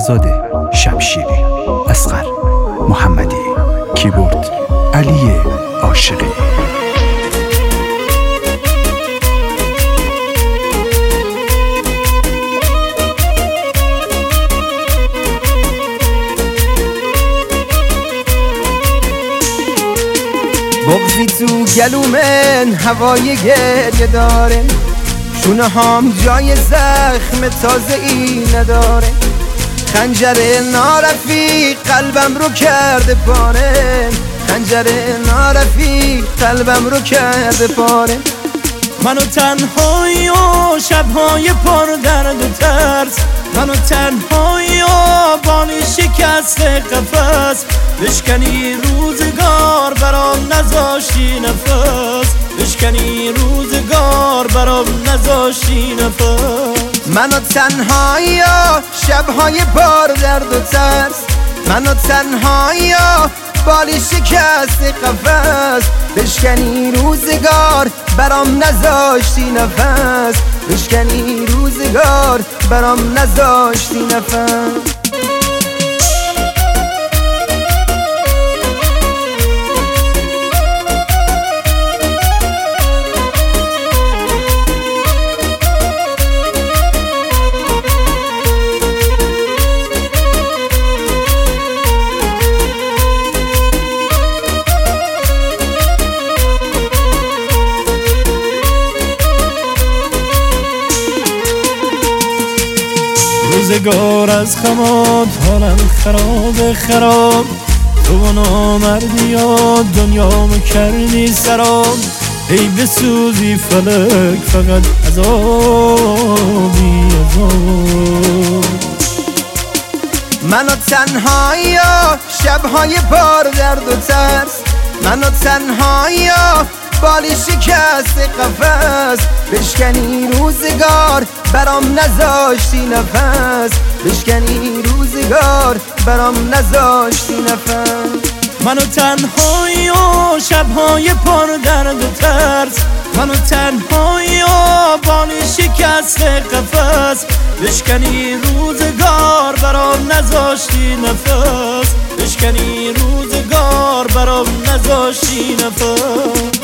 فرزاد شمشیری، اصغر محمدی، کیبورد علی عاشقی. بغضی تو گلومن هوای گریه داره، شونه هام جای زخم تازه ای نداره، خنجر نارفیق قلبم رو کرده پاره، خنجر نارفیق قلبم رو کرده پاره. منو تنهایی و شبهای پر درد و ترس، منو تنهایی و بانی شکست قفس، بشکنی روزگار برام نذاشتی نفس، بشکنی روزگار برام نذاشتی نفس. منو تنهایی و شبهای پر درد و ترس، منو تنهایی و بالی شکست قفس، بشکنی روزگار برام نذاشتی نفس، بشکنی روزگار برام نذاشتی نفس. روزگار از خمات حالم خراب خراب، تو نامردی ها دنیامو کردی سراب، ای بسوزی فلک فقط عذابی عذاب. منو تنهایی ها شبهای پر درد و ترس، منو تنهایی ها بالی شکست قفس، بشکنی روزگار برام نذاشتی نفس، بشکنی روزگار برام نذاشتی نفس. منو تنهایی و شبهای پر درد و ترس، منو تنهایی و بانی شکست قفس، بشکنی روزگار برام نذاشتی نفس، بشکنی روزگار برام نذاشتی نفس.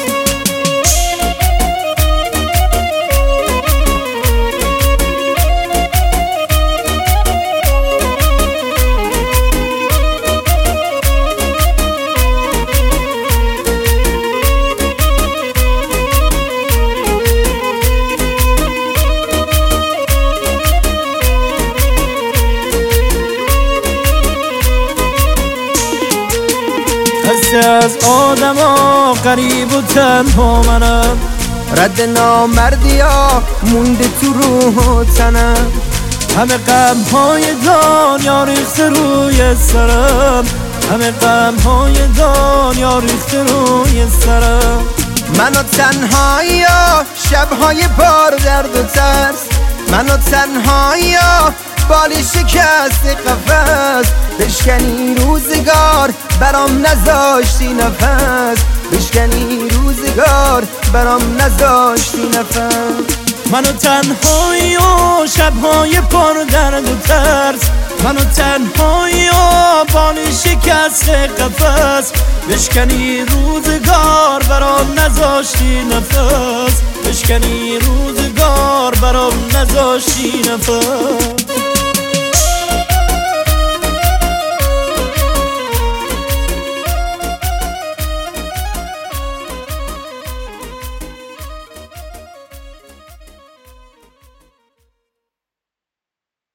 خسته از آدم ها غریب و تنها منم، رد نامردی ها مونده تو روح و تنم، همه غم های دنیا ریخته روی سرم، همه غم های دنیا ریخته روی سرم. منو تنهایی ها شبهای پر درد و ترس، منو تنهایی ها بالی شکست قفس، بشکنی روزگار برام نذاشتی نفس، بشکنی روزگار برام نذاشتی نفس. منو تنهایی و شبهای پر درد و ترس، منو تنهایی و بانی شکست قفس، بشکنی روزگار برام نذاشتی نفس، بشکنی روزگار برام نذاشتی نفس.